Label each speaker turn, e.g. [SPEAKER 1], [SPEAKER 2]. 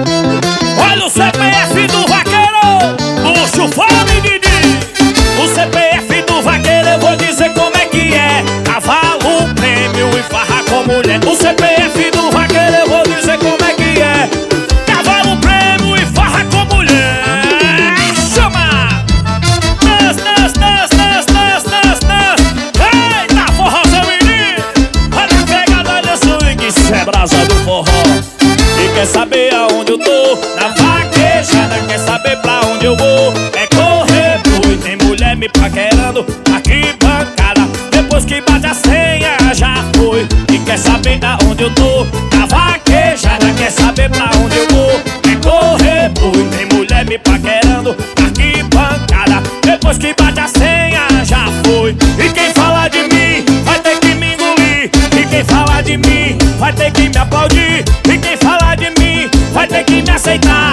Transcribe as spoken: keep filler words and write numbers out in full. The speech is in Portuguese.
[SPEAKER 1] Olha o C P F do vaqueiro, puxa o fome, Didi. O C P F do vaqueiro eu vou dizer como é que é: cavalo, prêmio e farra com mulher. O C P F do vaqueiro eu vou dizer como é que é: cavalo, prêmio e farra com mulher. Chama! Nas, nas, nas, nas, nas, nas, nas. Eita, forró, seu menino. Olha a pegada desse swing, isso é brasa do forró. E quer saber aonde eu tô? Na vaquejada. Quer saber pra onde eu vou? É correr boi. Tem mulher me paquerando, aqui bancada. Depois que bate a senha já foi. E quer saber aonde eu tô? Na vaquejada. Quer saber pra onde eu vou? É correr boi. Tem mulher me paquerando, aqui bancada. Depois que bate a senha já foi. E quem fala de mim vai ter que me engolir. E quem fala de mim vai ter que me aplaudir. E quem fala de mim vai ter que me aceitar.